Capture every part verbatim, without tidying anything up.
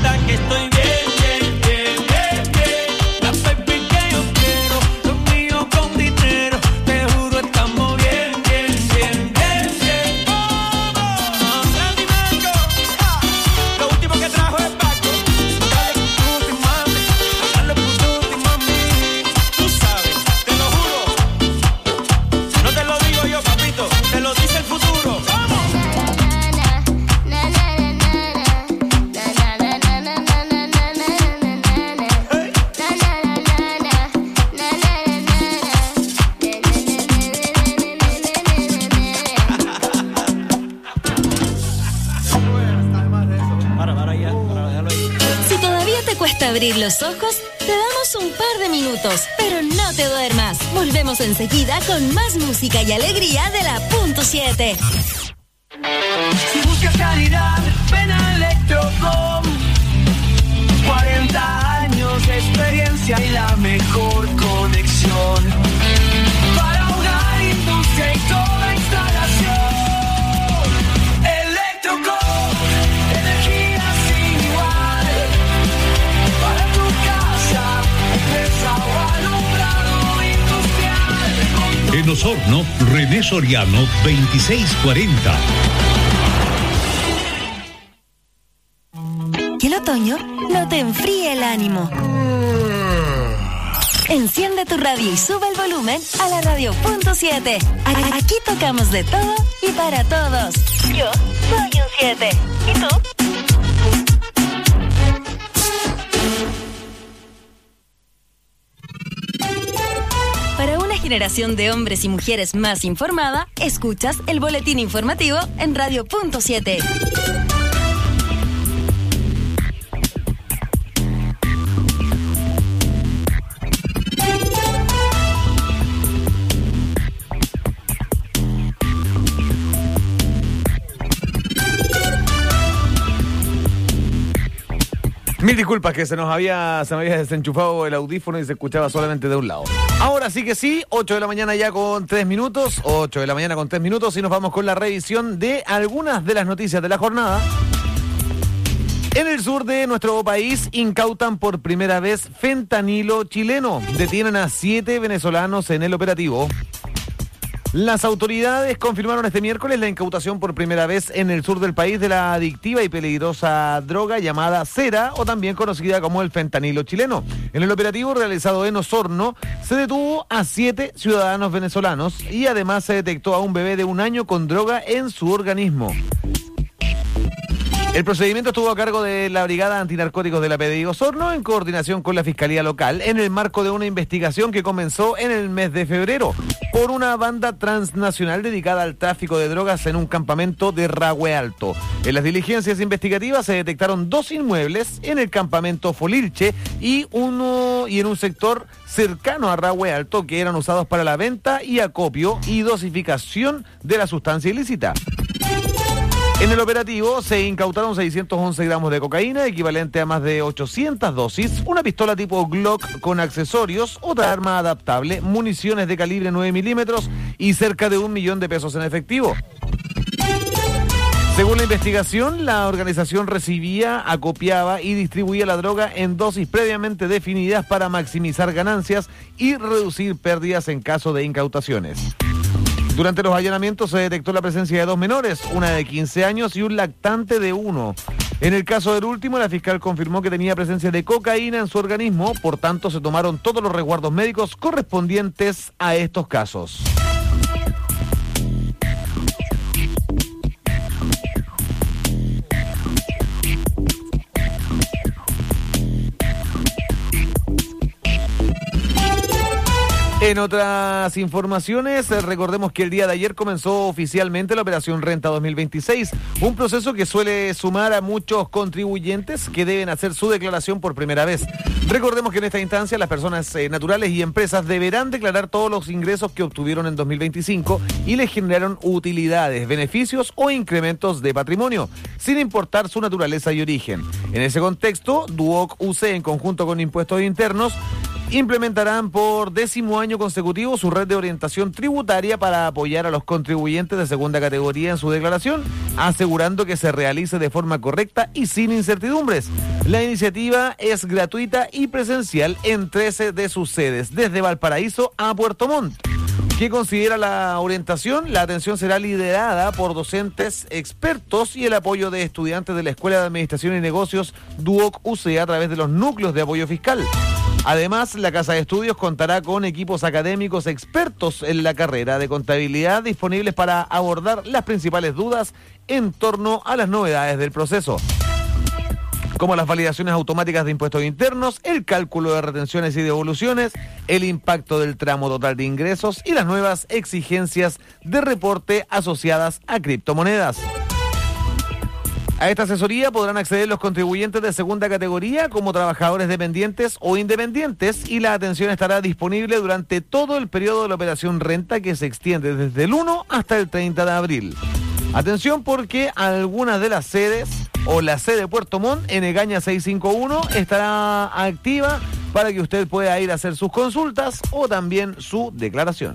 cuenta que estoy bien, bien, bien, bien, bien. La baby que yo quiero, lo mío con dinero. Te juro estamos bien, bien, bien, bien, bien. ¡Vamos! Randy Mango, ah, lo último que trajo es Paco. Dale pututi, mami, dale pututi, mami. Tú sabes, te lo juro. No te lo digo yo, papito, te lo dice el futuro. ¡Vamos! Para, para allá, para dejarlo ahí. Si todavía te cuesta abrir los ojos, te damos un par de minutos, pero no te duermas. Volvemos enseguida con más música y alegría de la punto siete. Si buscas calidad, ven a Electrocom. cuarenta años de experiencia y la mejor conexión. Para hogar, industria y toda instalación. Electrocom, energía sin igual. Para tu casa, empresa o alumbrado industrial. En Osorno, René Soriano, veintiséis cuarenta. Que el otoño no te enfríe el ánimo. Enciende tu radio y sube el volumen a la radio punto siete. A- Aquí tocamos de todo y para todos. Yo soy un siete. ¿Y tú? Para una generación de hombres y mujeres más informada, escuchas el boletín informativo en radio punto siete. Mil disculpas que se nos había, se me había desenchufado el audífono y se escuchaba solamente de un lado. Ahora sí que sí, ocho de la mañana ya con tres minutos, ocho de la mañana con tres minutos y nos vamos con la revisión de algunas de las noticias de la jornada. En el sur de nuestro país incautan por primera vez fentanilo chileno. Detienen a siete venezolanos en el operativo. Las autoridades confirmaron este miércoles la incautación por primera vez en el sur del país de la adictiva y peligrosa droga llamada cera, o también conocida como el fentanilo chileno. En el operativo realizado en Osorno se detuvo a siete ciudadanos venezolanos y además se detectó a un bebé de un año con droga en su organismo. El procedimiento estuvo a cargo de la Brigada Antinarcóticos de la P D I Osorno en coordinación con la Fiscalía Local en el marco de una investigación que comenzó en el mes de febrero por una banda transnacional dedicada al tráfico de drogas en un campamento de Rahue Alto. En las diligencias investigativas se detectaron dos inmuebles en el campamento Folilche y uno y en un sector cercano a Rahue Alto que eran usados para la venta y acopio y dosificación de la sustancia ilícita. En el operativo se incautaron seiscientos once gramos de cocaína, equivalente a más de ochocientas dosis, una pistola tipo Glock con accesorios, otra arma adaptable, municiones de calibre nueve milímetros y cerca de un millón de pesos en efectivo. Según la investigación, la organización recibía, acopiaba y distribuía la droga en dosis previamente definidas para maximizar ganancias y reducir pérdidas en caso de incautaciones. Durante los allanamientos se detectó la presencia de dos menores, una de quince años y un lactante de uno. En el caso del último, la fiscal confirmó que tenía presencia de cocaína en su organismo, por tanto se tomaron todos los resguardos médicos correspondientes a estos casos. En otras informaciones, recordemos que el día de ayer comenzó oficialmente la Operación Renta dos mil veintiséis, un proceso que suele sumar a muchos contribuyentes que deben hacer su declaración por primera vez. Recordemos que en esta instancia las personas eh, naturales y empresas deberán declarar todos los ingresos que obtuvieron en dos mil veinticinco y les generaron utilidades, beneficios o incrementos de patrimonio, sin importar su naturaleza y origen. En ese contexto, Duoc U C, en conjunto con Impuestos Internos, Implementarán por décimo año consecutivo su red de orientación tributaria para apoyar a los contribuyentes de segunda categoría en su declaración, asegurando que se realice de forma correcta y sin incertidumbres. La iniciativa es gratuita y presencial en trece de sus sedes, desde Valparaíso a Puerto Montt. ¿Qué considera la orientación? La atención será liderada por docentes expertos y el apoyo de estudiantes de la Escuela de Administración y Negocios Duoc U C a través de los núcleos de apoyo fiscal. Además, la Casa de Estudios contará con equipos académicos expertos en la carrera de contabilidad disponibles para abordar las principales dudas en torno a las novedades del proceso, como las validaciones automáticas de impuestos internos, el cálculo de retenciones y devoluciones, el impacto del tramo total de ingresos y las nuevas exigencias de reporte asociadas a criptomonedas. A esta asesoría podrán acceder los contribuyentes de segunda categoría como trabajadores dependientes o independientes, y la atención estará disponible durante todo el periodo de la operación renta, que se extiende desde el uno hasta el treinta de abril. Atención, porque algunas de las sedes o la sede de Puerto Montt en Egaña seiscientos cincuenta y uno estará activa para que usted pueda ir a hacer sus consultas o también su declaración.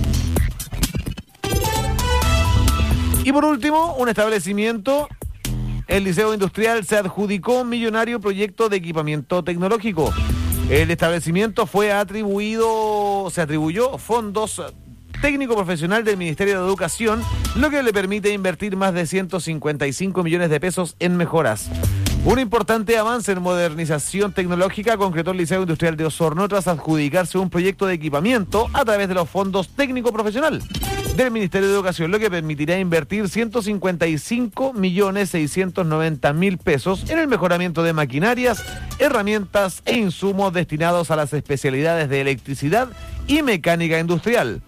Y por último, un establecimiento, el Liceo Industrial, se adjudicó un millonario proyecto de equipamiento tecnológico. El establecimiento fue atribuido, se atribuyó fondos técnico profesional del Ministerio de Educación, lo que le permite invertir más de ciento cincuenta y cinco millones de pesos en mejoras. Un importante avance en modernización tecnológica concretó el Liceo Industrial de Osorno tras adjudicarse un proyecto de equipamiento a través de los fondos técnico profesional del Ministerio de Educación, lo que permitirá invertir ciento cincuenta y cinco millones seiscientos noventa mil pesos en el mejoramiento de maquinarias, herramientas e insumos destinados a las especialidades de electricidad y mecánica industrial.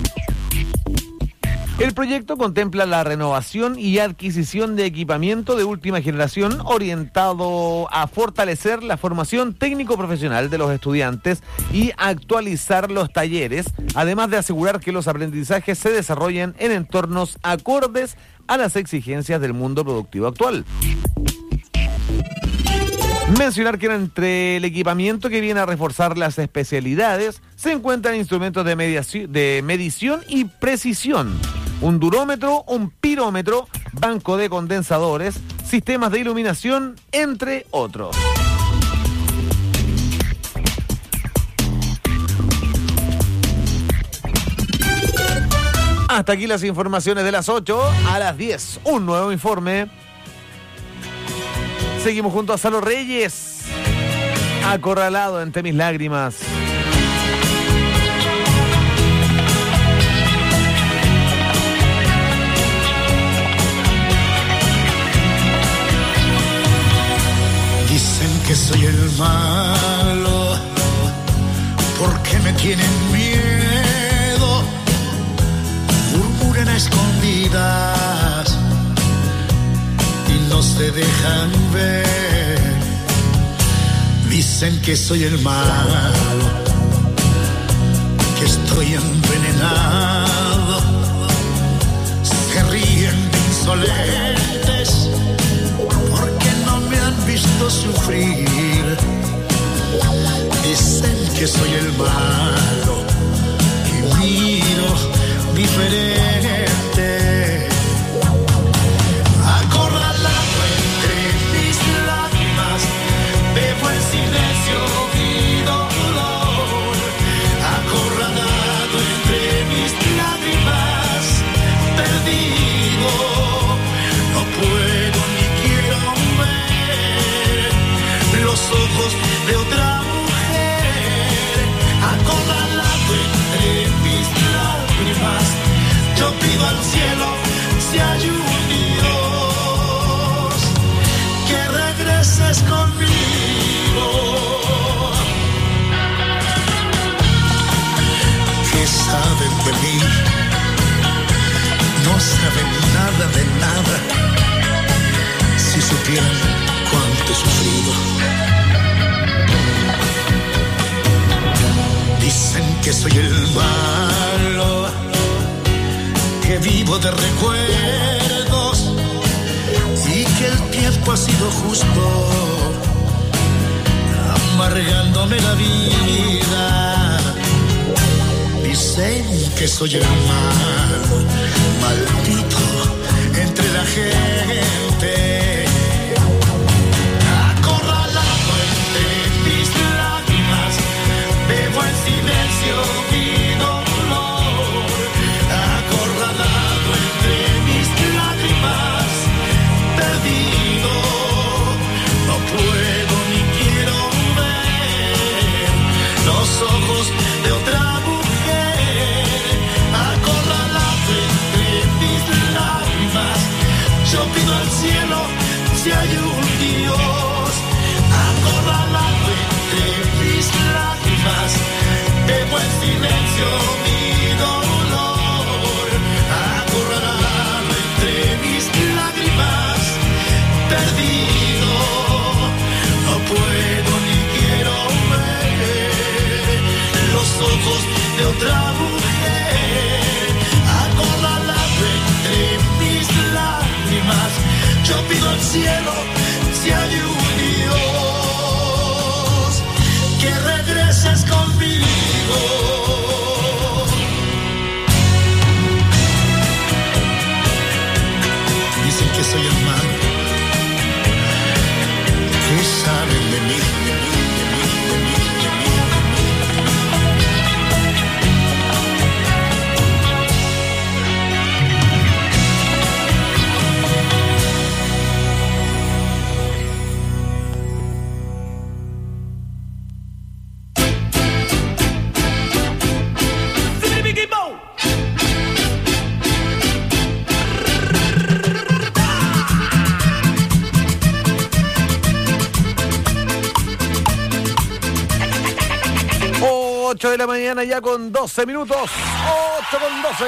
El proyecto contempla la renovación y adquisición de equipamiento de última generación orientado a fortalecer la formación técnico-profesional de los estudiantes y actualizar los talleres, además de asegurar que los aprendizajes se desarrollen en entornos acordes a las exigencias del mundo productivo actual. Mencionar que entre el equipamiento que viene a reforzar las especialidades se encuentran instrumentos de, mediación, de medición y precisión, un durómetro, un pirómetro, banco de condensadores, sistemas de iluminación, entre otros. Hasta aquí las informaciones de las ocho. A las diez, un nuevo informe. Seguimos junto a Salo Reyes, acorralado entre mis lágrimas. Dicen que soy el malo, porque me tienen miedo, murmuran a escondidas y no se dejan ver. Dicen que soy el malo, que estoy envenenado, se ríen de insolentes porque no me han visto sufrir. Dicen que soy el malo y miro diferente. Acorralado entre mis lágrimas, bebo en silencio mi dolor. Acorralado entre mis lágrimas, perdido, no puedo ni quiero ver los ojos de otra mujer. Acorralado entre mis lágrimas, yo pido al cielo si hay un Dios que regreses conmigo, que saben de mí, no saben nada de nada. Si supieran cuánto he sufrido. Dicen que soy el malo, que vivo de recuerdos y que el tiempo ha sido justo. amargándome la vida. Dicen que soy el mal, maldito entre la gente. Acorralado entre mis lágrimas, bebo en silencio mi dolor. Acorralado entre mis lágrimas, perdido, no puedo ni quiero ver los ojos de otra mujer. Acorralado entre mis lágrimas, yo pido al cielo si hay un Dios. Acorralado entre mis lágrimas, bebo en silencio mi dolor. Acorralado entre mis lágrimas, perdido, no puedo ni quiero ver los ojos de otra mujer. Acorralado entre mis lágrimas, yo pido al cielo si hay un Dios que regreses conmigo. Dicen que soy el malo, que saben de mí, de mí, de mí, de mí, de mí, ocho de la mañana ya con doce minutos. ocho con doce.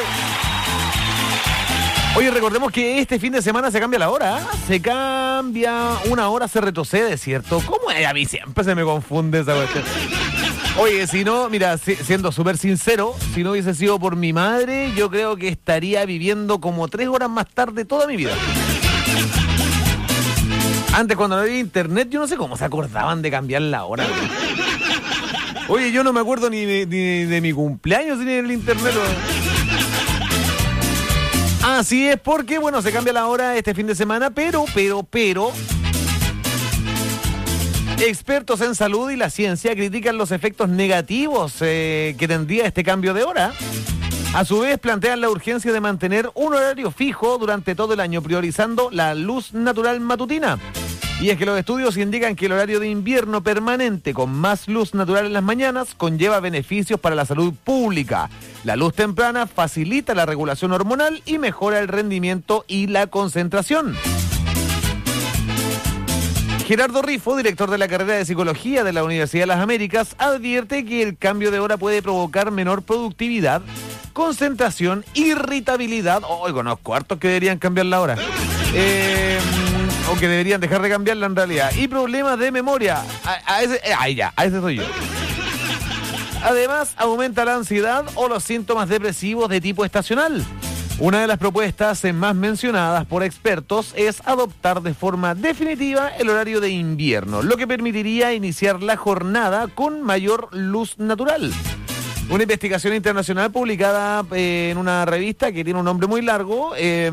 Oye, recordemos que este fin de semana se cambia la hora. ¿eh? Se cambia una hora, se retrocede, ¿cierto? ¿Cómo es? A mí siempre se me confunde esa cuestión. Oye, si no, mira, si, siendo súper sincero, si no hubiese sido por mi madre, yo creo que estaría viviendo como tres horas más tarde toda mi vida. Antes, cuando no había internet, yo no sé cómo se acordaban de cambiar la hora. Güey. Oye, yo no me acuerdo ni de, ni de mi cumpleaños ni del internet. Así es, porque, bueno, se cambia la hora este fin de semana, pero, pero, pero... expertos en salud y la ciencia critican los efectos negativos eh, que tendría este cambio de hora. A su vez, plantean la urgencia de mantener un horario fijo durante todo el año, priorizando la luz natural matutina. Y es que los estudios indican que el horario de invierno permanente con más luz natural en las mañanas conlleva beneficios para la salud pública. La luz temprana facilita la regulación hormonal y mejora el rendimiento y la concentración. Gerardo Rifo, director de la carrera de Psicología de la Universidad de las Américas, advierte que el cambio de hora puede provocar menor productividad, concentración, irritabilidad. Oh, conozco hartos que deberían cambiar la hora. Eh... o que deberían dejar de cambiarla en realidad, y problemas de memoria. A, a ese, eh, ahí ya, a ese soy yo. Además, aumenta la ansiedad o los síntomas depresivos de tipo estacional. Una de las propuestas más mencionadas por expertos es adoptar de forma definitiva el horario de invierno, lo que permitiría iniciar la jornada con mayor luz natural. Una investigación internacional publicada eh, en una revista que tiene un nombre muy largo, eh,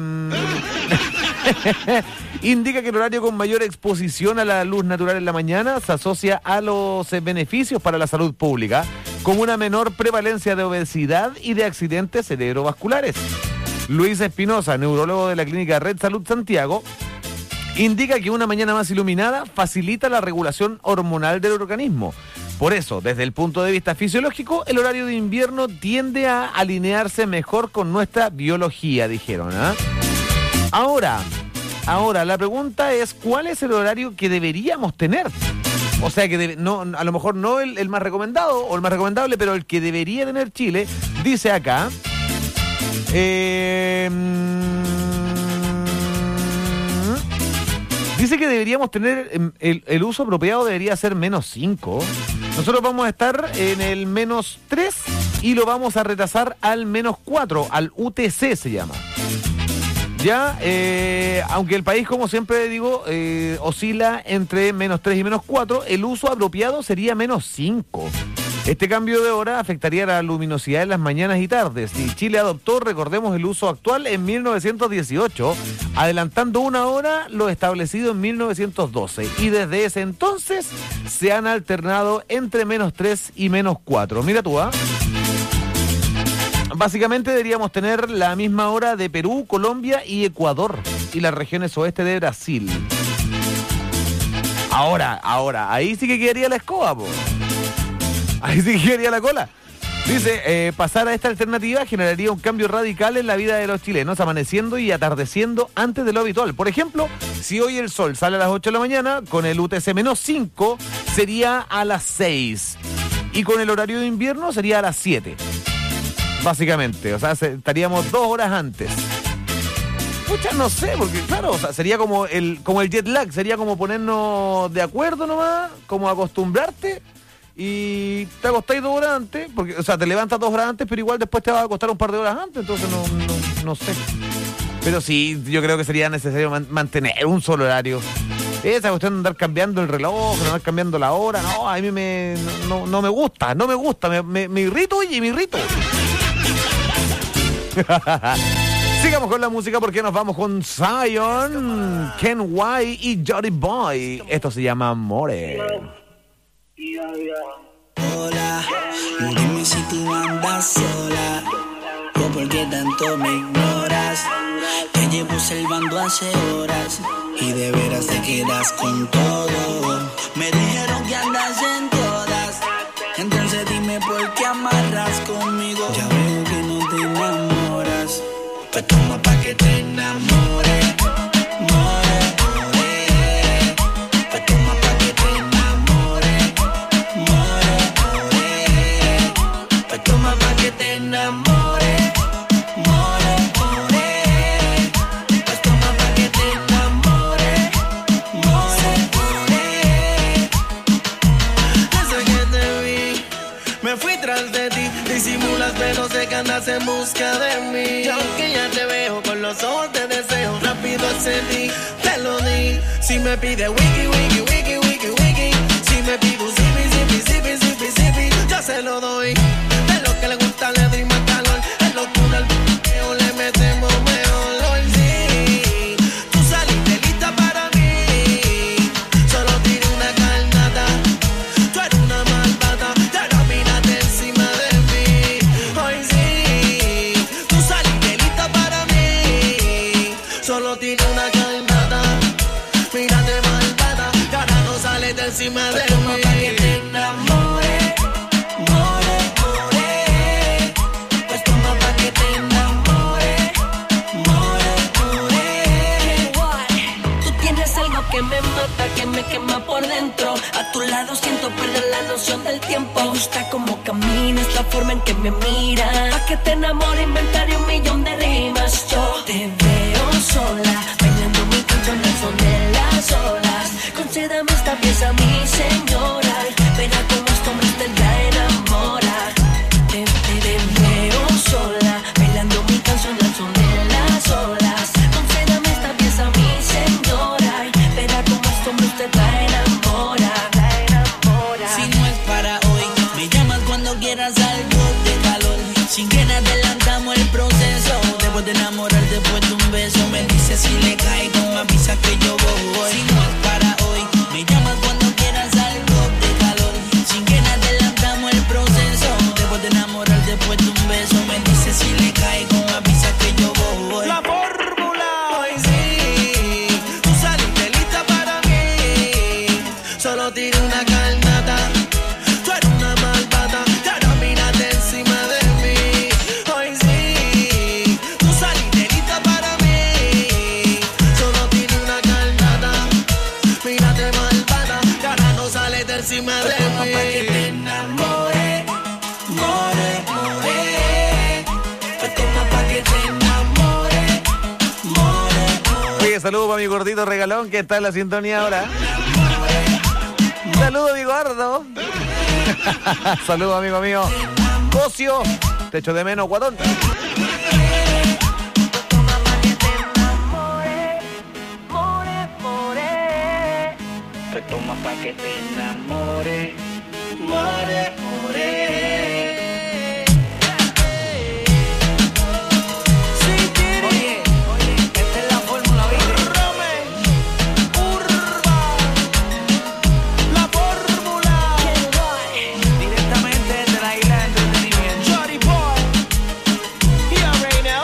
indica que el horario con mayor exposición a la luz natural en la mañana se asocia a los eh, beneficios para la salud pública, como una menor prevalencia de obesidad y de accidentes cerebrovasculares. Luis Espinosa, neurólogo de la clínica Red Salud Santiago, indica que una mañana más iluminada facilita la regulación hormonal del organismo. Por eso, desde el punto de vista fisiológico, el horario de invierno tiende a alinearse mejor con nuestra biología, dijeron. ¿eh? Ahora, ahora, la pregunta es, ¿cuál es el horario que deberíamos tener? O sea, que debe, no, a lo mejor no el, el más recomendado o el más recomendable, pero el que debería tener Chile, dice acá... Eh, dice que deberíamos tener el, el uso apropiado debería ser menos cinco. Nosotros vamos a estar en el menos tres y lo vamos a retrasar al menos cuatro, al U T C se llama. Ya, eh, aunque el país, como siempre digo, eh, oscila entre menos tres y menos cuatro, el uso apropiado sería menos cinco. Este cambio de hora afectaría la luminosidad en las mañanas y tardes. Y Chile adoptó, recordemos, el uso actual en mil novecientos dieciocho, adelantando una hora lo establecido en mil novecientos doce. Y desde ese entonces se han alternado entre menos tres y menos cuatro. Mira tú, ¿ah? Básicamente deberíamos tener la misma hora de Perú, Colombia y Ecuador, y las regiones oeste de Brasil. Ahora, ahora, ahí sí que quedaría la escoba, po. Ahí sí que quedaría la cola. Dice, eh, pasar a esta alternativa generaría un cambio radical en la vida de los chilenos, amaneciendo y atardeciendo antes de lo habitual. Por ejemplo, si hoy el sol sale a las ocho de la mañana, con el U T C menos cinco sería a las seis. Y con el horario de invierno sería a las siete. Básicamente, o sea, se, estaríamos dos horas antes. Pucha, no sé, porque claro, o sea, sería como el, como el jet lag, sería como ponernos de acuerdo nomás, como acostumbrarte, y te acostáis dos horas antes, porque, o sea, te levantas dos horas antes, pero igual después te vas a acostar un par de horas antes, entonces no, no, no sé. Pero sí, yo creo que sería necesario man, mantener un solo horario. Esa cuestión de andar cambiando el reloj, de andar cambiando la hora, no, a mí me, no, no me gusta, no me gusta, me, me, me irrito y me irrito. Sigamos con la música porque nos vamos con Zion, Ken White y Jody Boy. Esto se llama More. Hola, dime si tú andas sola o por qué tanto me ignoras. Te llevo salvando hace horas y de veras te quedas con todo. Me dijeron que andas en todas, entonces dime por qué amarras conmigo. Ya veo que no te enamoras, pues toma pa' que te enamores. More, more, pues toma pa' que te enamores. More, more, pues toma pa' que te enamores. More, more, pues toma pa' que te enamores. More, more, desde que te vi me fui tras de ti. Disimulas pero sé que andas en busca de mí. Y aunque ya te veo con los ojos de deseo, rápido accedí, te lo di. Si me pide wiki, wiki, wiki, wiki, wiki, si me pide un zipi, zipi, zipi, zipi, zipi, yo se lo doy. De lo que le gusta le doy más calor. En locura al video le metemos mejor. Hoy sí, tú saliste lista para mí. Solo tiro una carnada, tú eres una malvada, ya no mírate encima de mí. Hoy sí, tú saliste lista para mí. Solo tiro una carnada, mírate malvada, ya no sales de encima de mí. Toma pa' que te enamore. More, more, pues toma pa' que te enamore. More, more. Tú tienes algo que me mata, que me quema por dentro. A tu lado siento perder la noción del tiempo. Me gusta cómo caminas, la forma en que me miras. Pa' que te enamore, inventaré un millón de rimas. Yo te veo sola, bailando mi canción al son de las olas. Concédame esta pieza, mi señora. Verá cómo este hombre te la enamora. Te, te, te veo sola, bailando mi canción al son de las olas. Concédame esta pieza, mi señora. Verá cómo este hombre te la enamora. La enamora. Si no es para hoy, me llamas cuando quieras algo de calor. Sin que adelantamos el proceso. Después de enamorar, después de un beso, me dices si le caigo, me avisa que yo voy. Si no es para hoy, me llamas cuando quieras algo de calor. Sin que adelantamos el proceso. Después de enamorar, después de un beso, me dices si le caigo, me avisa que yo voy. La fórmula. Hoy sí, tú saliste lista para mí. Solo tiro una carnada, tú eres una malvada, ya no mírate encima de mí. Hoy sí, tú saliste lista para mí. Solo tiro una carnada, mírate malvada, ya no sales de encima de mí. Pa' que te enamore, more, more. Pues toma pa' que te enamore, more, more. Oye, saludos para mi gordito regalón que está en la sintonía ahora. Saludos, mi gordo. Saludos, amigo mío. Cocio, te echo de menos, guatón. Te toma pa' que te enamore, more, more. Oye, oye, esta es la fórmula, ¿viste? Urba, la fórmula. Directamente desde la isla de entretenimiento. Johnny Boy, you already know.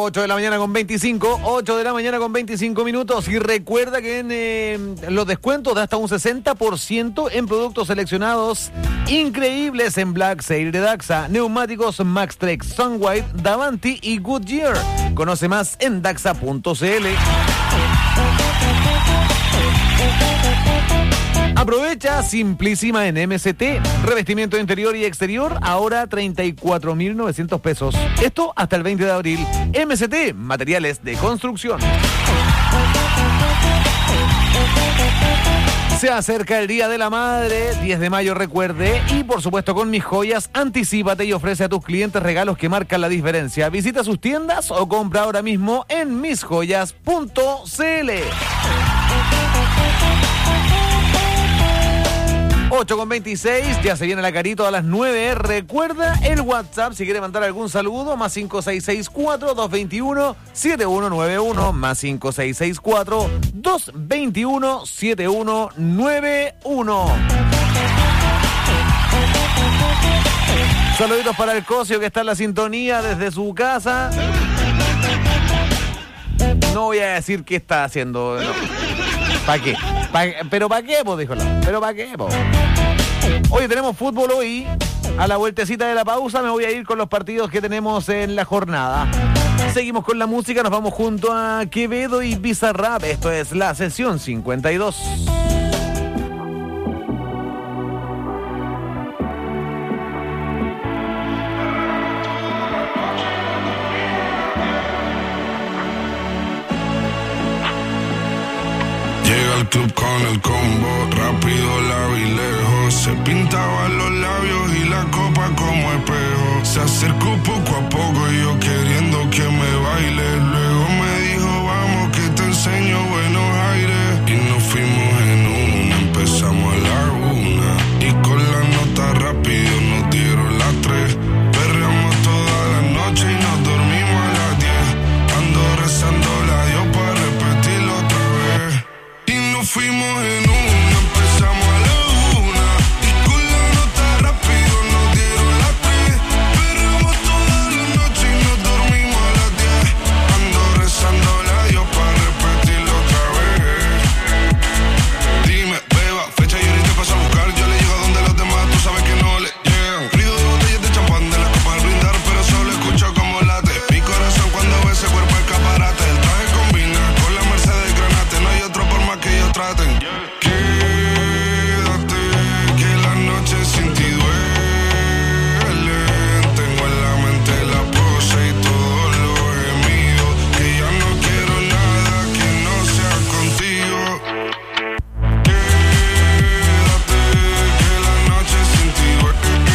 ocho de la mañana con veinticinco, ocho de la mañana con veinticinco minutos. Y recuerda que en eh, los descuentos de hasta un sesenta por ciento en productos seleccionados increíbles en Black Sale de Daxa. Neumáticos Maxtrex, Sunwide, Davanti y Goodyear. Conoce más en daxa punto c l. Aprovecha Simplísima en M C T. Revestimiento interior y exterior, ahora treinta y cuatro mil novecientos pesos. Esto hasta el veinte de abril. M C T, materiales de construcción. Se acerca el Día de la Madre, diez de mayo, recuerde. Y por supuesto con Mis Joyas, anticípate y ofrece a tus clientes regalos que marcan la diferencia. Visita sus tiendas o compra ahora mismo en mis joyas punto c l. ocho con veintiséis, ya se viene la Carito a las nueve. Recuerda el WhatsApp si quiere mandar algún saludo, más cinco seis seis cuatro, dos dos uno, siete uno nueve uno, más cinco seis seis cuatro, dos dos uno, siete uno nueve uno. Saluditos para el Cosio que está en la sintonía desde su casa. No voy a decir qué está haciendo. No. ¿Para qué? ¿Pa ¿Pero para qué, pues? Dijo la. ¿Pero para qué, pues? Hoy tenemos fútbol hoy. A la vueltecita de la pausa me voy a ir con los partidos que tenemos en la jornada. Seguimos con la música, nos vamos junto a Quevedo y Bizarrap. Esto es la sesión cincuenta y dos. Al club con el combo, rápido la vi lejos. Se pintaban los labios y la copa como espejo. Se acercó poco a poco y yo queriendo que me baile. Luego me dijo, vamos que te enseño buenos aires. Y nos fuimos en una, empezamos a la una. Y con la nota rápido nos dieron las tres. Perreamos toda la noche y nos dormimos a las diez. Ando rezando la Dios para repetirlo otra vez. Fuimos en una, empezamos a la una. Y con la nota rápido nos dieron las tres. Perreamos toda la noche y nos dormimos a las diez. Ando rezando a Dios para repetirlo otra vez. Dime, beba, fecha y ahorita paso a buscar. Yo le llego a donde los demás, tú sabes que no le llegan. Ruido de botellas de champán de la copa al brindar, pero solo escucho como late mi corazón cuando ve ese cuerpo escaparate. El traje combina con la Mercedes Granate. No hay otro por más que ellos traten. Quédate, que la noche sin ti duele. Tengo en la mente la pose y todo lo gemido. Que ya no quiero nada que no sea contigo. Quédate, que la noche sin ti duele.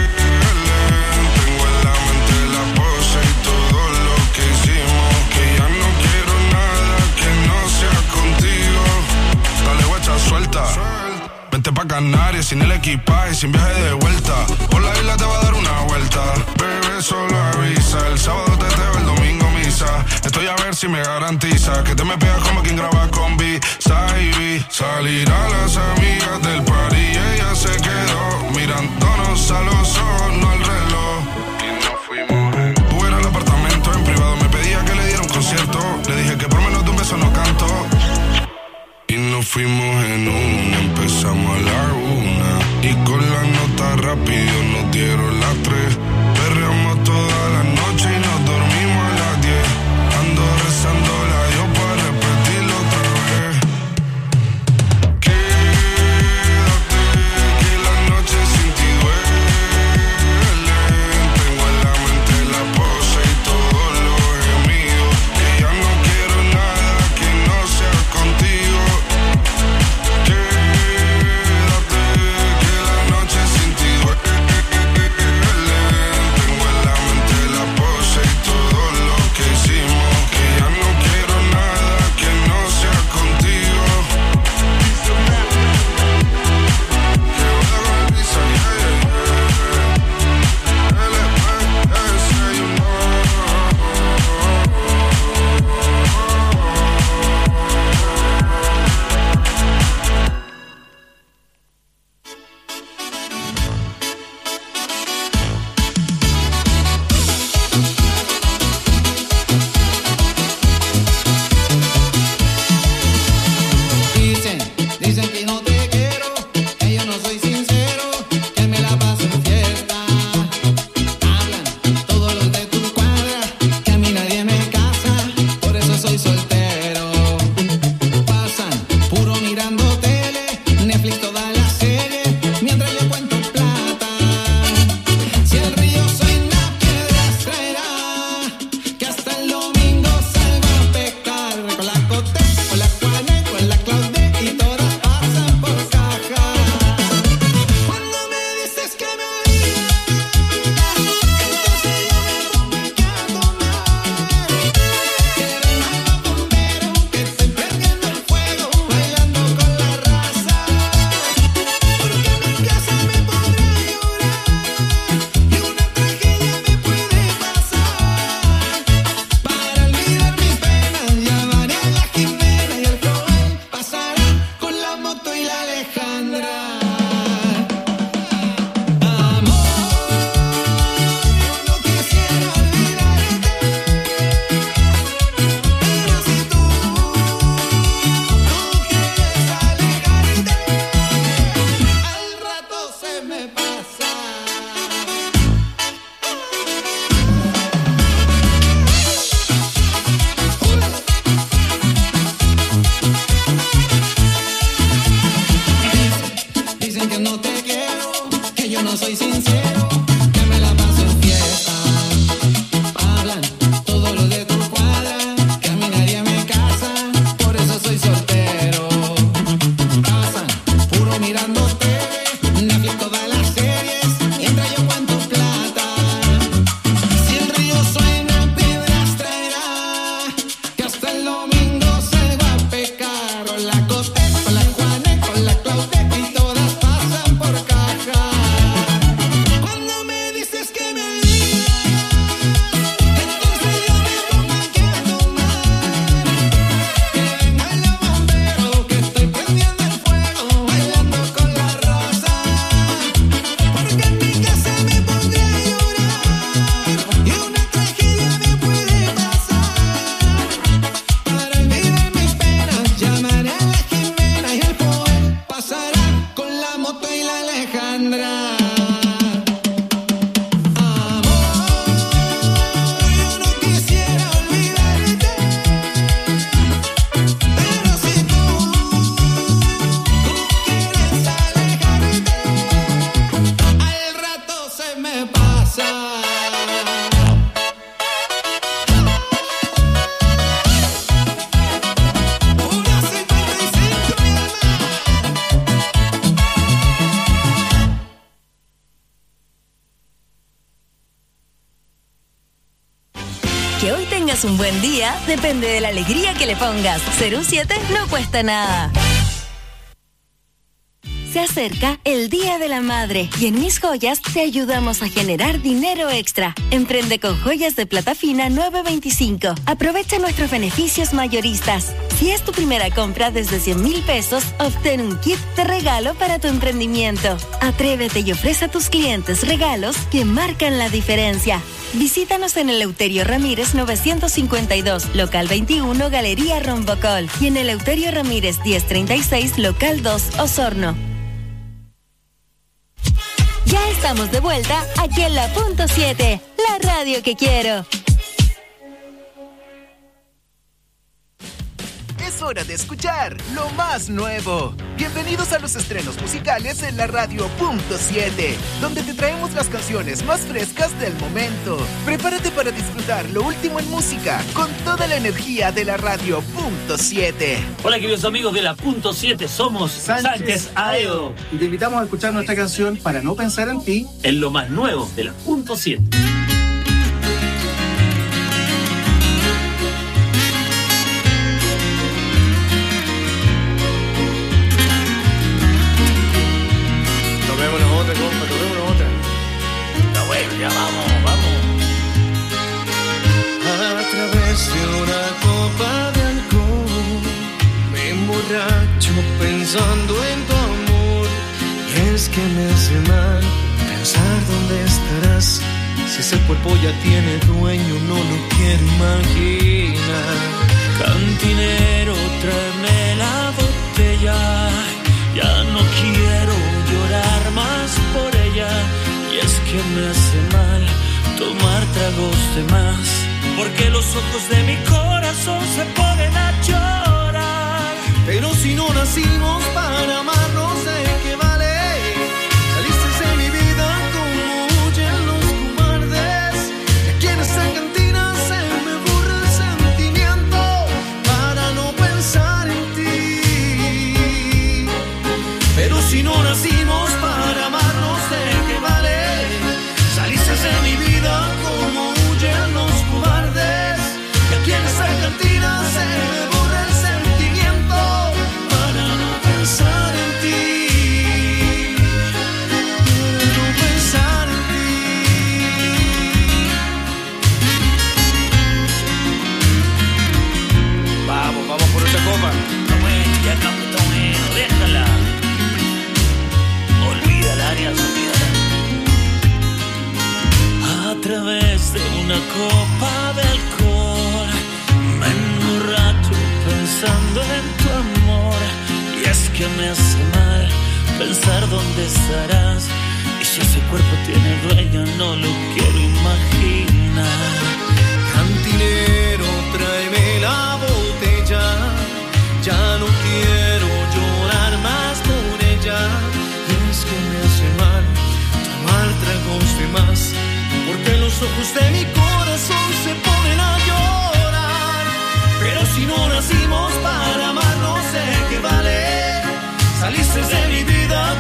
Tengo en la mente la pose y todo lo que hicimos. Que ya no quiero nada que no sea contigo. Dale guacha, suelta. Vente pa' Canarias sin el equipaje, sin viaje de vuelta. Por la isla te va a dar una vuelta. Bebé, solo avisa. El sábado te teo, el domingo misa. Estoy a ver si me garantiza que te me pegas como quien graba con B. Saibi. Salir a las amigas del party y ella se quedó mirándonos a los ojos, no al reloj. Y nos fuimos en... Tú eras el apartamento en privado, me pedía que le diera un concierto. Le dije que por menos de un beso no canto. Y nos fuimos en una, empezamos a la una. Y con la nota rápido nos dieron las tres. Perreamos toda la noche y nos dormimos a las diez. Ando rezando la Dios para repetirlo otra vez. Quédate, que la noche sin ti duele. Tengo en la mente la pose y todo lo gemido. Que ya no quiero nada que no sea contigo. Quédate, que la noche sin ti duele. Que hoy tengas un buen día depende de la alegría que le pongas. Ser un siete no cuesta nada. Se acerca el Día de la Madre y en Mis Joyas te ayudamos a generar dinero extra. Emprende con joyas de plata fina nueve veinticinco. Aprovecha nuestros beneficios mayoristas. Si es tu primera compra desde cien mil pesos, obtén un kit de regalo para tu emprendimiento. Atrévete y ofrece a tus clientes regalos que marcan la diferencia. Visítanos en Eleuterio Ramírez novecientos cincuenta y dos, local veintiuno, Galería Rombocol, y en Eleuterio Ramírez diez treinta y seis, local dos, Osorno. Ya estamos de vuelta aquí en la punto siete, la radio que quiero. Es hora de escuchar lo más nuevo. Bienvenidos a los estrenos musicales en la radio punto siete, donde te traemos las canciones más frescas del momento. Prepárate para disfrutar lo último en música con toda la energía de la radio punto siete. Hola queridos amigos de la punto siete, somos Sánchez, Sánchez Aedo. Y te invitamos a escuchar nuestra canción Para no pensar en ti, en lo más nuevo de la punto siete. Ya vamos, vamos. A través de una copa de alcohol me emborracho pensando en tu amor. Y es que me hace mal pensar dónde estarás. Si ese cuerpo ya tiene dueño, no lo quiero imaginar. Cantinero, tráeme la botella. Ya no quiero llorar más por ella. Y es que me hace mal tomar tragos de más, porque los ojos de mi corazón se ponen a llorar. Pero si no nacimos para amarnos, ¿de qué vale? Saliste de mi vida como huyen los cobardes. Y aquí en esta cantina se me borra el sentimiento para no pensar en ti. Pero si no nacimos para amarnos, ¿de qué vale? Saliste de mi vida como huyen los cobardes. Y aquí en esta cantina se me borra el sentimiento para no pensar en ti, para no pensar en ti. Vamos, vamos por otra copa. No, bueno, ya acabó, bueno, déjala. Olvídala, Arias, olvídala. A través de una copa de alcohol me emborracho pensando en tu amor. Y es que me hace mal pensar dónde estarás. Y si ese cuerpo tiene dueño, no lo quiero imaginar. Cantinero, tráeme la botella. Ya no quiero llorar más por ella. Y es que me hace mal tomar tragos de más, porque los ojos de mi corazón se ponen a llorar. Pero si no nacimos para amarnos, ¿de qué vale? Saliste de mi vida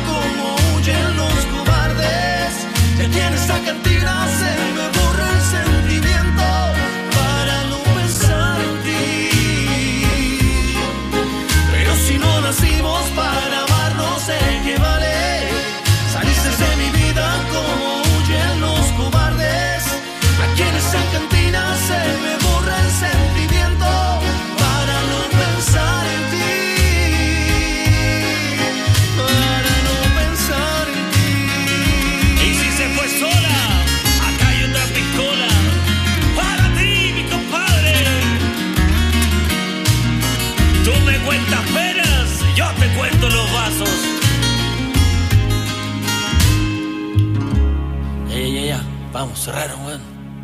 Vamos, cerraron, weón.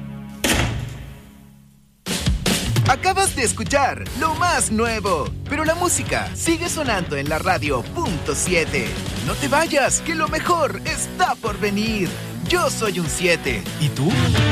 Acabas de escuchar lo más nuevo, pero la música sigue sonando en la radio punto siete. No te vayas, que lo mejor está por venir. Yo soy un siete. ¿Y tú?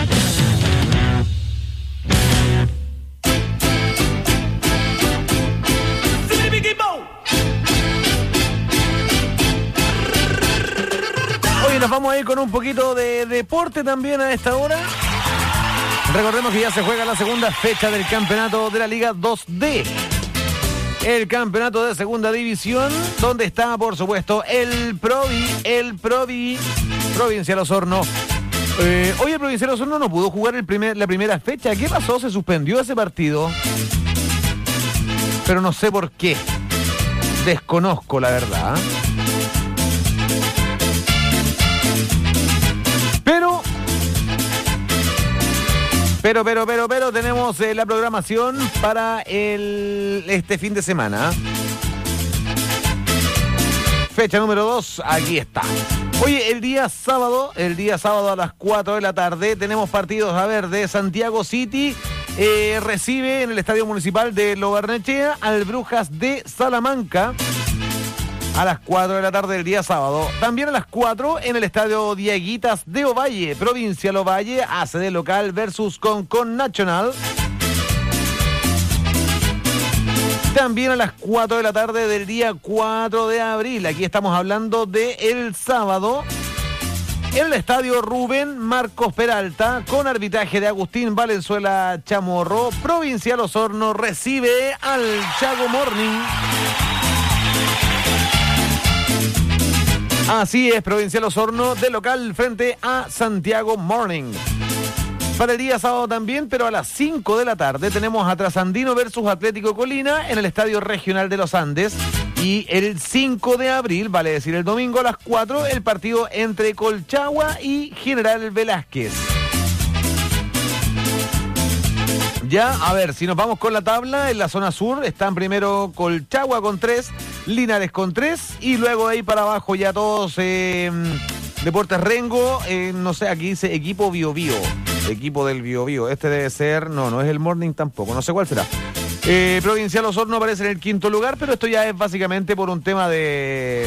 Oye, nos vamos a ir con un poquito de deporte también a esta hora. Recordemos que ya se juega la segunda fecha del campeonato de la Liga dos D. El campeonato de segunda división, donde está, por supuesto, el Provi, el Provi, Provincial Osorno. Eh, hoy el Provincial Osorno no pudo jugar el primer, la primera fecha. ¿Qué pasó? Se suspendió ese partido. Pero no sé por qué. Desconozco, la verdad. Pero... Pero, pero, pero, pero, tenemos eh, la programación para el este fin de semana. Fecha número dos, aquí está. Oye, el día sábado, el día sábado a las cuatro de la tarde, tenemos partidos, a ver, de Santiago City, eh, recibe en el Estadio Municipal de Lo Barnechea al Brujas de Salamanca. A las cuatro de la tarde del día sábado. También a las cuatro en el Estadio Dieguitas de Ovalle. Provincial Ovalle hace de local versus Concon Nacional. También a las cuatro de la tarde del día cuatro de abril. Aquí estamos hablando de el sábado. En el Estadio Rubén Marcos Peralta, con arbitraje de Agustín Valenzuela Chamorro, Provincial Osorno recibe al Chago Morning. Así es, Provincial Osorno de local frente a Santiago Morning. Para el día sábado también, pero a las cinco de la tarde, tenemos a Trasandino versus Atlético Colina en el Estadio Regional de los Andes. Y el cinco de abril, vale decir el domingo a las cuatro, el partido entre Colchagua y General Velázquez. Ya, a ver, si nos vamos con la tabla, en la zona sur están primero Colchagua con tres, Linares con tres, y luego ahí para abajo ya todos eh, Deportes Rengo, eh, no sé, aquí dice equipo Bio Bio, equipo del Bio Bio, este debe ser, no, no es el Morning tampoco, no sé cuál será. Eh, Provincial Osorno aparece en el quinto lugar, pero esto ya es básicamente por un tema de...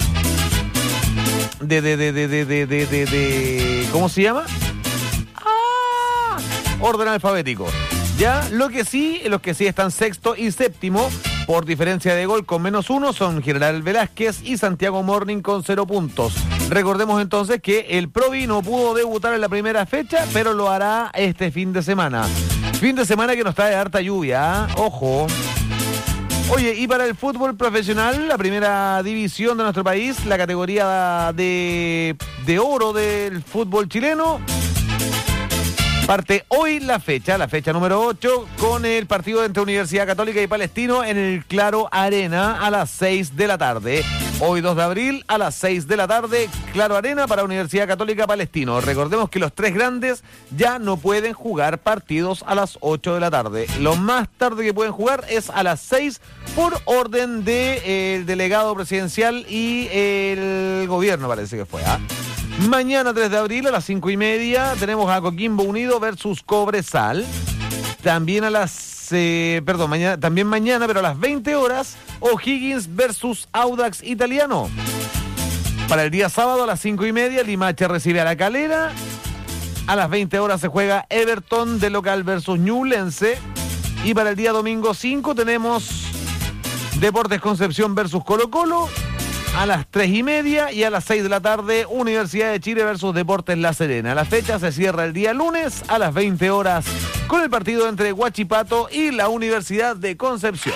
De, de, de, de, de, de, de, de, de ¿cómo se llama? ¡Ah! Orden alfabético. Ya, lo que sí, los que sí están sexto y séptimo, por diferencia de gol con menos uno, son General Velázquez y Santiago Morning con cero puntos. Recordemos entonces que el Provi no pudo debutar en la primera fecha, pero lo hará este fin de semana. Fin de semana que nos trae harta lluvia, ¿eh? Ojo. Oye, y para el fútbol profesional, la primera división de nuestro país, la categoría de, de oro del fútbol chileno, parte hoy la fecha, la fecha número ocho, con el partido entre Universidad Católica y Palestino en el Claro Arena a las seis de la tarde. Hoy dos de abril a las seis de la tarde, Claro Arena para Universidad Católica Palestino. Recordemos que los tres grandes ya no pueden jugar partidos a las ocho de la tarde. Lo más tarde que pueden jugar es a las seis por orden del de, eh, delegado presidencial y el gobierno, parece que fue, ¿ah? ¿eh? Mañana tres de abril a las cinco y media tenemos a Coquimbo Unido versus Cobresal. También a las, eh, perdón, mañana, también mañana, pero a las veinte horas, O'Higgins versus Audax Italiano. Para el día sábado a las cinco y media, Limache recibe a La Calera. A las veinte horas se juega Everton de local versus Ñublense. Y para el día domingo cinco tenemos Deportes Concepción versus Colo Colo. A las tres y media y a las seis de la tarde, Universidad de Chile versus Deportes La Serena. La fecha se cierra el día lunes a las veinte horas con el partido entre Huachipato y la Universidad de Concepción.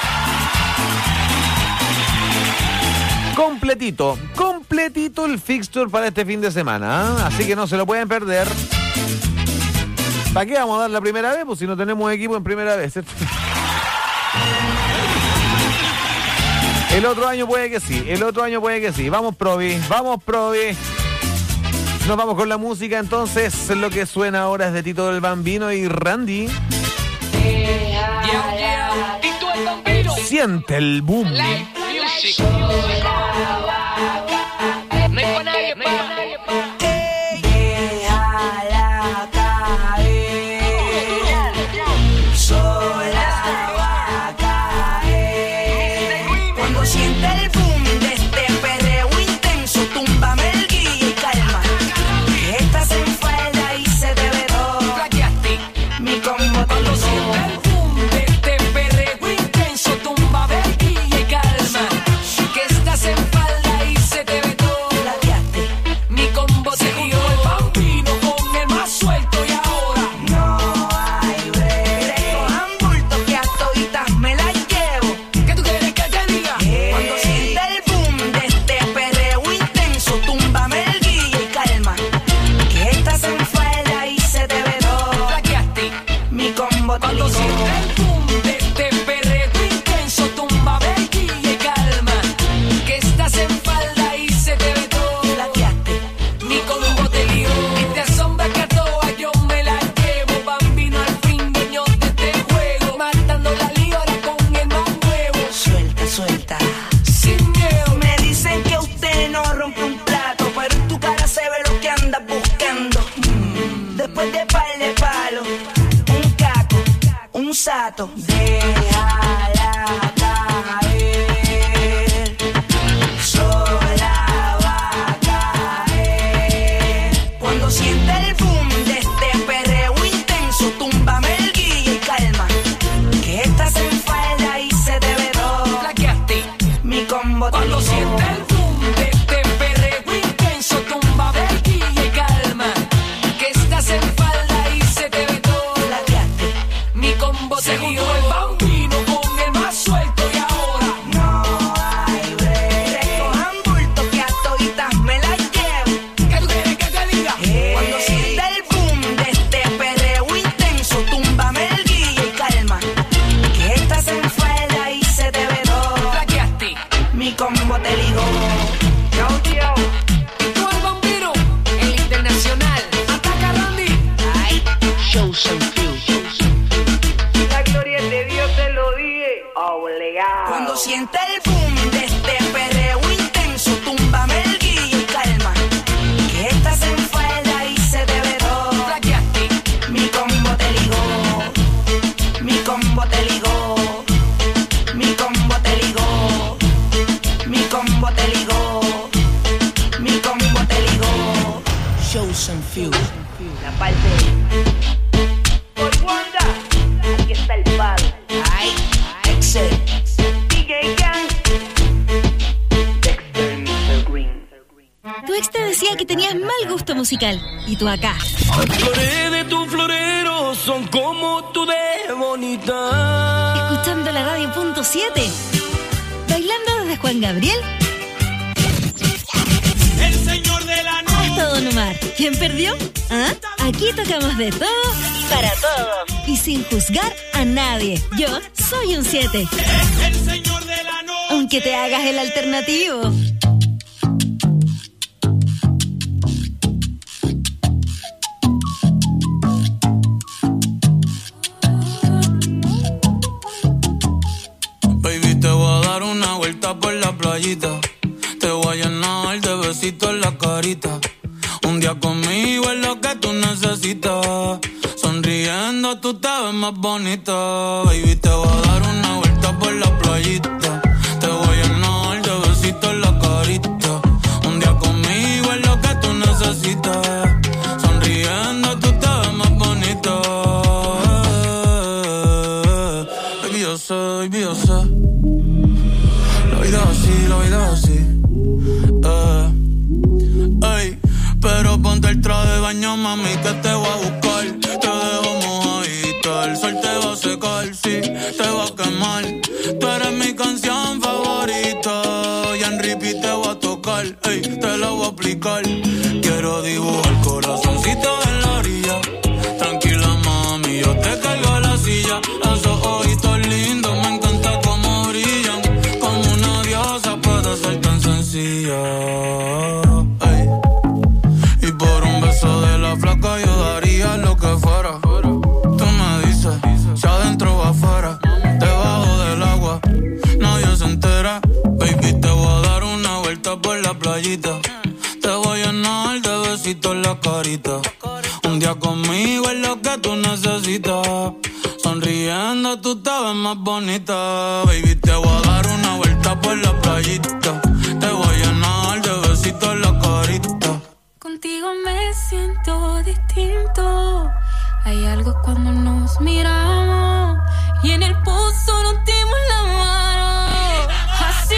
Completito, completito el fixture para este fin de semana, ¿eh? Así que no se lo pueden perder. ¿Para qué vamos a dar la primera vez? Pues si no tenemos equipo en primera vez, ¿cierto? El otro año puede que sí, el otro año puede que sí. Vamos, Provi, vamos, Provi. Nos vamos con la música, entonces. Lo que suena ahora es de Tito el Bambino y Randy. Yeah, yeah. Tito el Bambino. Siente el boom. Live music. No hay para nadie, pa. canto. Déjala caer, sola va a caer. Cuando sienta el boom de este perreo intenso, túmbame el guille y calma, que estás en falda y se te ve todo. Flaqueaste mi combo. Cuando sienta el boom de este perreo intenso, túmbame el guille y calma, que estás en falda y se te ve todo. Flaqueaste mi combo. Segundo el bambino con el más suelto y ahora no hay break. Recojan bulto que a toditas me las llevo. ¿Qué tú quieres que te diga? Hey. Cuando sienta el boom de este perreo intenso, túmbame el guille y calma, que estás en falda y se te ve todo. Flaqueaste mi combo te ligó. Yo, tío, tú el bambino, el internacional. Ataca Randy. Ay, shows and few, shows and few. La gloria de Dios te lo dije. Obligado. Cuando sienta el boom de este perreo intenso, túmbame el guille y calma, que estás en falda y se te ve todo. Flaqueaste mi combo te ligó. Mi combo te ligó. Mi combo te ligó. Mi combo te ligó. Mi combo te ligó. Shows and few. La parte por Wanda. Aquí está el palo. Ay, Excel. D J Gang. Dexter mister Green. Tu ex te decía que tenías mal gusto musical. Y tú acá, Las flores de tu florero son como tú de bonita. escuchando la radio punto siete. Bailando desde Juan Gabriel El señor de la noche. hasta Don Omar. ¿Quién perdió? ¿Ah? Aquí tocamos de todo para todo. Y sin juzgar a nadie. Yo soy un siete. El señor de la noche. Aunque te hagas el alternativo. Baby, te voy a dar una vuelta por la playita. Te voy a llenar de besitos en la carita. Un día conmigo es lo que tú necesitas. Sonriendo tú te ves más bonita. Baby, te voy a dar una vuelta por la playita. Te voy a llenar de besitos en la carita. Un día conmigo es lo que tú necesitas. Sonriendo tú te ves más bonita. Baby, yo sé, baby, yo sé. La vida es así, la vida es así. Eh, ey, pero ponte el traje de baño, mami, que te voy a buscar. Te dejo mojadita, el sol te va a secar, sí, te va a quemar. Tú eres mi canción favorita y en repeat te voy a tocar, ey, te la voy a aplicar. Quiero dibujar corazoncito en la orilla. Tranquila, mami, yo te cargo a la silla. Esos ojitos lindos, me encanta cómo brillan. Como una diosa puede ser tan sencilla. Ey. Y por un beso de la flaca yo daría lo que fuera. Tú me dices, si adentro o afuera, debajo del agua, nadie se entera. Baby, te voy a dar una vuelta por la playita. Te voy a llenar de besitos en la carita. Un día conmigo es lo que tú necesitas. Sonriendo tú te ves más bonita. Baby, te voy a dar una vuelta por la playita. Te voy a llenar de besitos en la carita. Contigo me siento distinto. Hay algo cuando nos miramos y en el pozo nos dimos la mano. Así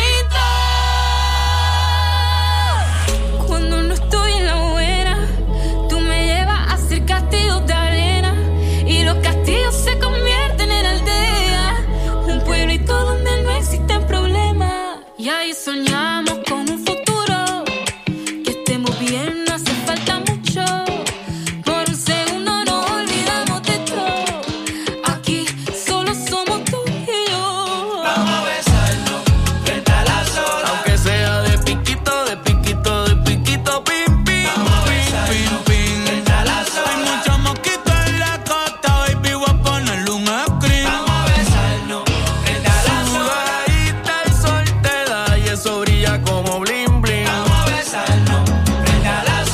todo. Cuando no estoy en la buena, tú me llevas a hacer castillos de arena y los castillos se convierten en aldeas. Un pueblito donde no existen problemas. Y ahí soñamos con un futuro, que estemos bien, no hace falta mucho. Por un segundo nos olvidamos de todo. Aquí solo somos tú y yo. Vamos a besarnos frente a la sola. Aunque sea de piquito, de piquito, de piquito, pim, pim. Vamos a besarnos frente a la sola. Hay muchos mosquitos en la costa, baby, voy a ponerle un screen. Vamos a besarnos frente a la sola. Sudadita el sol te da y eso brilla como bling, bling. Vamos a besarnos frente a la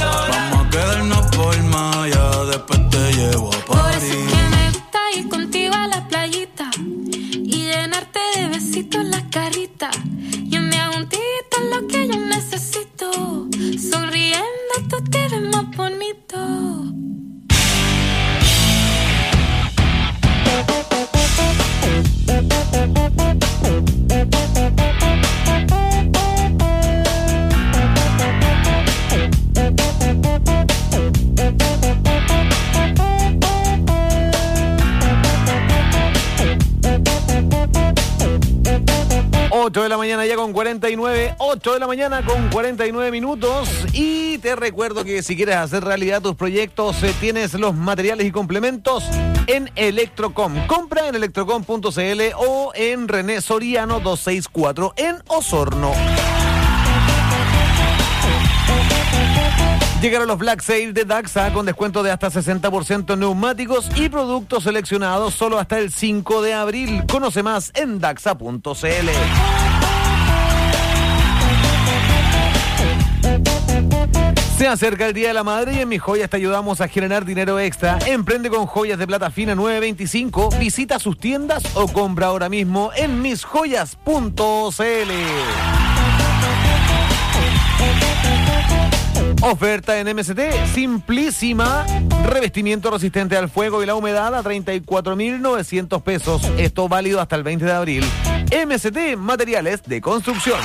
Sonriendo tú te ves más bonito. ocho de la mañana ya con cuarenta y nueve, ocho de la mañana con cuarenta y nueve minutos. Y te recuerdo que si quieres hacer realidad tus proyectos, eh, tienes los materiales y complementos en Electrocom. Compra en electrocom punto c l o en René Soriano doscientos sesenta y cuatro en Osorno. Llegaron los Black Sale de Daxa con descuento de hasta sesenta por ciento en neumáticos y productos seleccionados solo hasta el cinco de abril. Conoce más en daxa punto c l. Se acerca el Día de la Madre y en Mis Joyas te ayudamos a generar dinero extra. Emprende con joyas de plata fina nueve veinticinco. Visita sus tiendas o compra ahora mismo en mis joyas punto c l. Oferta en M S T, simplísima, revestimiento resistente al fuego y la humedad a treinta y cuatro mil novecientos pesos. Esto válido hasta el veinte de abril. M S T, materiales de construcción.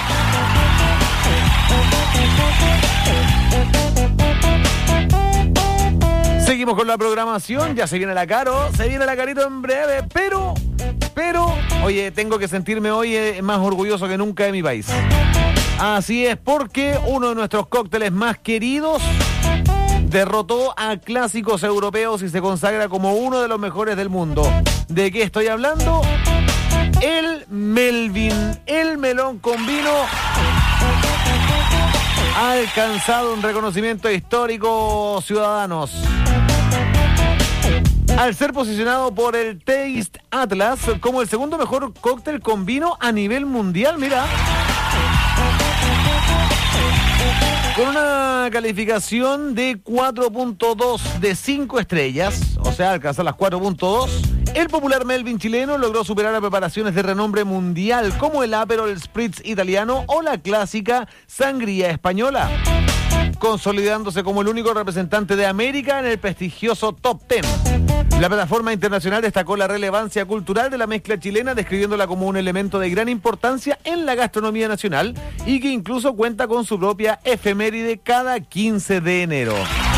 Seguimos con la programación, ya se viene la Caro, se viene la Carito en breve, pero, pero, oye, tengo que sentirme hoy eh, más orgulloso que nunca de mi país. Así es, porque uno de nuestros cócteles más queridos derrotó a clásicos europeos y se consagra como uno de los mejores del mundo. ¿De qué estoy hablando? El Melvin, el melón con vino, ha alcanzado un reconocimiento histórico, ciudadanos. Al ser posicionado por el Taste Atlas como el segundo mejor cóctel con vino a nivel mundial, mira. Con una calificación de cuatro punto dos de cinco estrellas, o sea, alcanzar las cuatro punto dos, el popular Melvin chileno logró superar a preparaciones de renombre mundial como el Aperol Spritz italiano o la clásica Sangría española, consolidándose como el único representante de América en el prestigioso Top Ten. La plataforma internacional destacó la relevancia cultural de la mezcla chilena, describiéndola como un elemento de gran importancia en la gastronomía nacional y que incluso cuenta con su propia efeméride cada quince de enero.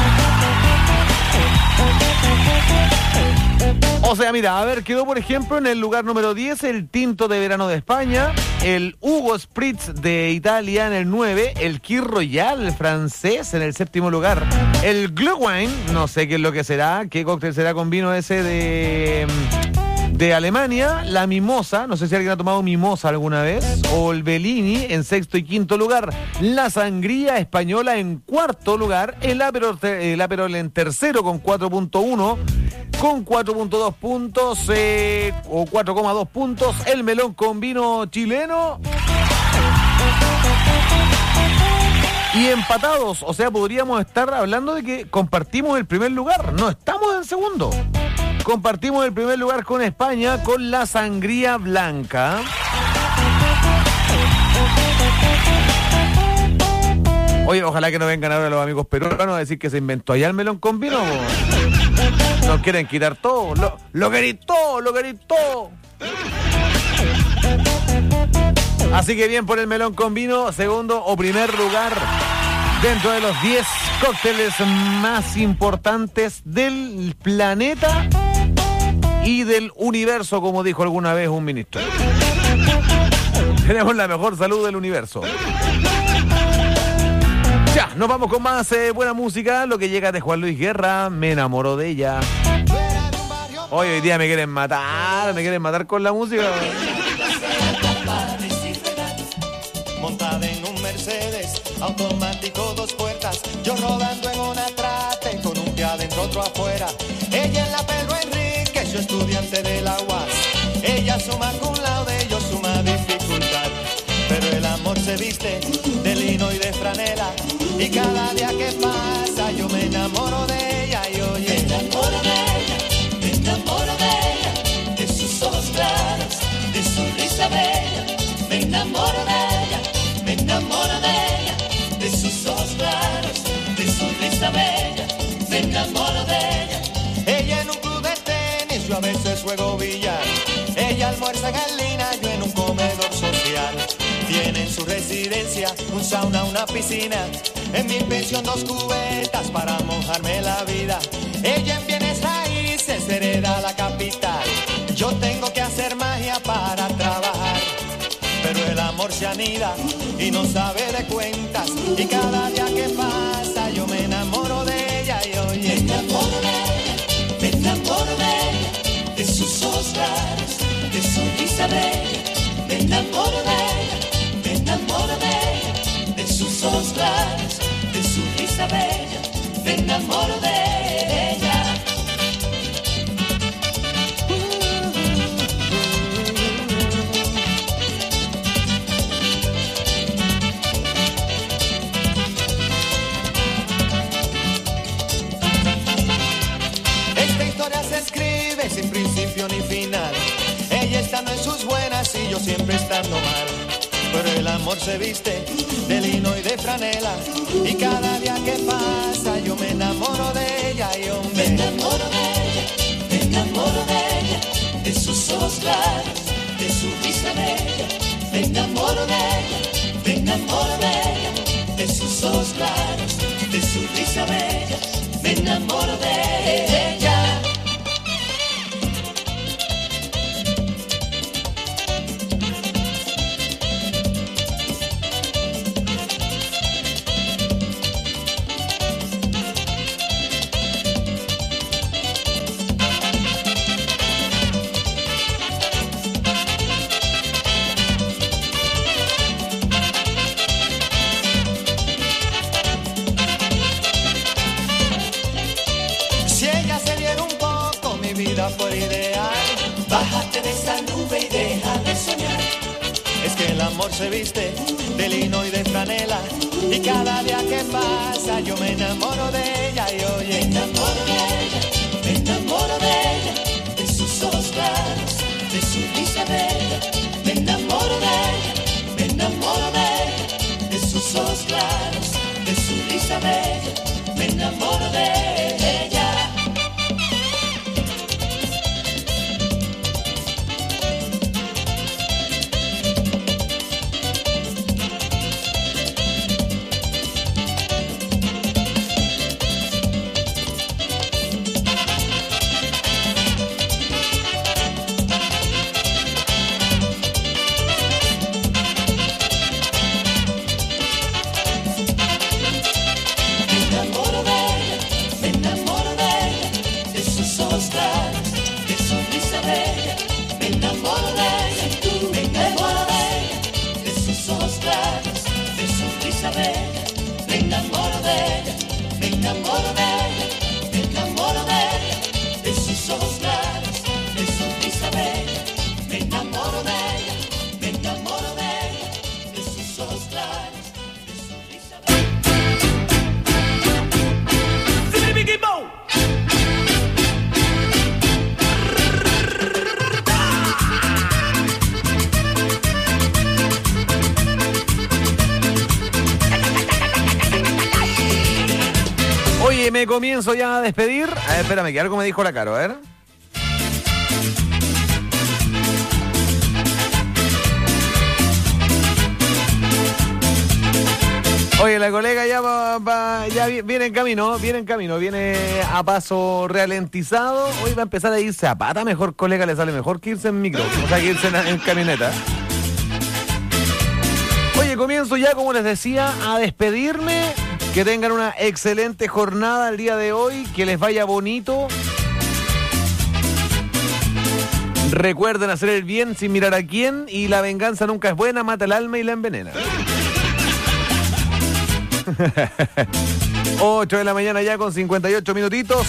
O sea, mira, a ver, quedó por ejemplo en el lugar número diez el Tinto de Verano de España, el Hugo Spritz de Italia en el nueve, el Kir Royal el francés en el séptimo lugar, el Glühwein, no sé qué es lo que será, qué cóctel será con vino ese de, de Alemania, la Mimosa, no sé si alguien ha tomado Mimosa alguna vez, o el Bellini en sexto y quinto lugar, la Sangría española en cuarto lugar, el Aperol, el Aperol en tercero con cuatro punto uno, con cuatro punto dos puntos eh, o cuatro coma dos puntos, el melón con vino chileno. Y empatados, o sea, podríamos estar hablando de que compartimos el primer lugar, no estamos en segundo. Compartimos el primer lugar con España con la Sangría Blanca. Oye, ojalá que no vengan ahora los amigos peruanos a decir que se inventó allá el melón con vino. Nos quieren quitar todo. Lo, lo queréis todo, lo queréis todo. Así que bien por el melón con vino, segundo o primer lugar dentro de los diez cócteles más importantes del planeta y del universo, como dijo alguna vez un ministro. Tenemos la mejor salud del universo. Ya, nos vamos con más eh, buena música. Lo que llega de Juan Luis Guerra, Me enamoro de ella. Hoy, hoy día me quieren matar, me quieren matar con la música. Montada en un Mercedes, automático, dos puertas. Yo rodando en una trate, con un pie adentro, otro afuera. Ella en la Pedro Enrique, yo estudiante de la U A S. Ella suma cum laude, yo suma dificultad. Pero el amor se viste de lino y de franela. Y cada día que pasa yo me enamoro de ella y oye. Me enamoro de ella, me enamoro de ella, de sus ojos claros, de su risa bella. Me enamoro de ella, me enamoro de ella, de sus ojos claros. juego billar. Ella almuerza en el Lina, yo en un comedor social. Tiene en su residencia un sauna, una piscina. En mi pensión dos cubetas para mojarme la vida. Ella en bienes raíces hereda la capital. Yo tengo que hacer magia para trabajar. Pero el amor se anida y no sabe de cuentas. Y cada día que pasa yo me enamoro de ella. Y oye, me enamoro de ella, me enamoro de ella, de sus ojos claros, de su risa bella. Me enamoro de ella, me enamoro de ella, de sus ojos claros, de su risa bella. Me enamoro de ella. Sin principio ni final. Ella estando en sus buenas y yo siempre estando mal. Pero el amor se viste de lino y de franela. Y cada día que pasa yo me enamoro de ella. Y hombre, me enamoro de ella, me enamoro de ella, de sus ojos claros, de su risa bella. Me enamoro de ella, me enamoro de ella, de sus ojos claros, de su risa bella. Me enamoro de ella. Por ideal, bájate de esa nube y deja de soñar. Es que el amor se viste de lino y de franela. Y cada día que pasa yo me enamoro de ella. Y oye, me enamoro de ella, me enamoro de ella, de sus ojos claros, de su risa bella. Me enamoro de ella, me enamoro de ella, de sus ojos claros, de su risa bella. Me enamoro de ella. Me comienzo ya a despedir. A ver, espérame, que algo me dijo la Caro, a ver. Oye, la colega ya va, va, ya viene en camino, viene en camino, viene a paso ralentizado. Hoy va a empezar a irse a pata, mejor colega, le sale mejor que irse en micro, o sea, que irse en, en camioneta. Oye, comienzo ya, como les decía, a despedirme. Que tengan una excelente jornada el día de hoy, que les vaya bonito. Recuerden hacer el bien sin mirar a quién, y la venganza nunca es buena, mata el alma y la envenena. ocho de la mañana ya con cincuenta y ocho minutitos.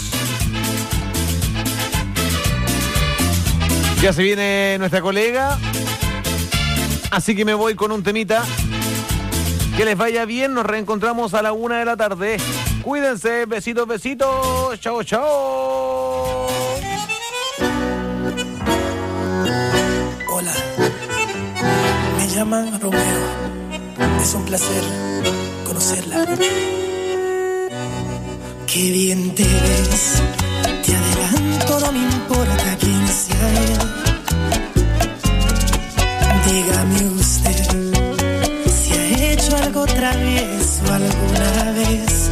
Ya se viene nuestra colega, así que me voy con un temita. Que les vaya bien, nos reencontramos a la una de la tarde. Cuídense, besitos, besitos. Chao, chao. Hola, me llaman Romeo. Es un placer conocerla. Qué bien te ves